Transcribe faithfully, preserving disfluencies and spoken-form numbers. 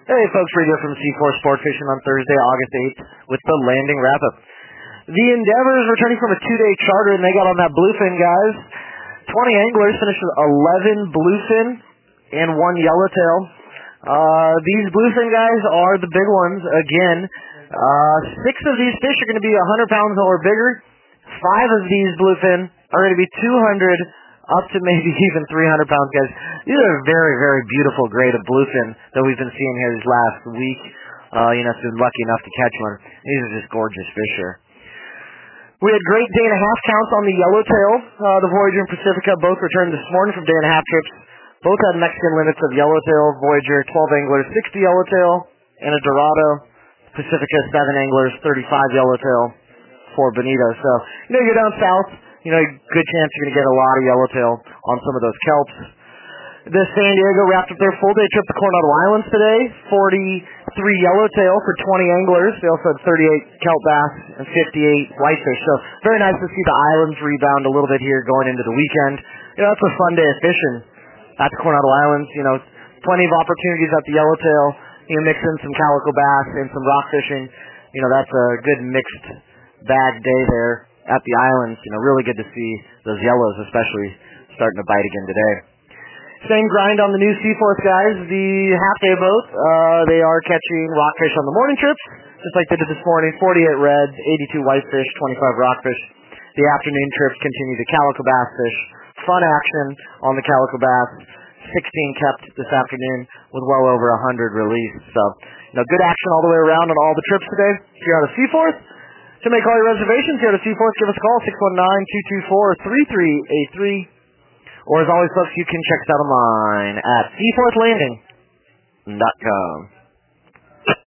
Hey folks, Radio from C four Sport Fishing on Thursday, August eighth with the landing wrap-up. The Endeavor is returning from a two-day charter and they got on that bluefin, guys. twenty anglers finished with eleven bluefin and one yellowtail. Uh, these bluefin guys are the big ones again. Uh, six of these fish are going to be one hundred pounds or bigger. Five of these bluefin are going to be two hundred up to maybe even three hundred pounds, guys. These are a very, very beautiful grade of bluefin that we've been seeing here this last week. Uh, you know, I've been lucky enough to catch one. These are just gorgeous fish here. We had great day and a half counts on the yellowtail. Uh, the Voyager and Pacifica both returned this morning from day and a half trips. Both had Mexican limits of yellowtail. Voyager, twelve anglers, sixty yellowtail, and a Dorado. Pacifica, seven anglers, thirty-five yellowtail for Bonito. So, you know, you're down south. You know, good chance you're going to get a lot of yellowtail on some of those kelps. The San Diego wrapped up their full-day trip to Coronado Islands today. forty-three yellowtail for twenty anglers. They also had thirty-eight kelp bass and fifty-eight whitefish. So very nice to see the islands rebound a little bit here going into the weekend. You know, that's a fun day of fishing at the Coronado Islands. You know, plenty of opportunities at the yellowtail. You know, mix in some calico bass and some rock fishing. You know, that's a good mixed bag day there at the islands. You know, really good to see those yellows especially starting to bite again today. Same grind on the new Seaforth guys. The half-day boat, uh, they are catching rockfish on the morning trips, just like they did this morning. forty-eight reds, eighty-two whitefish, twenty-five rockfish. The afternoon trips continue the calico bass fish. Fun action on the calico bass. sixteen kept this afternoon with well over one hundred released. So, you know, good action all the way around on all the trips today. If you're out of Seaforth, to make all your reservations here at Seaforth, give us a call, six one nine, two two four, three three eight three. Or as always, folks, you can check us out online at seaforth landing dot com.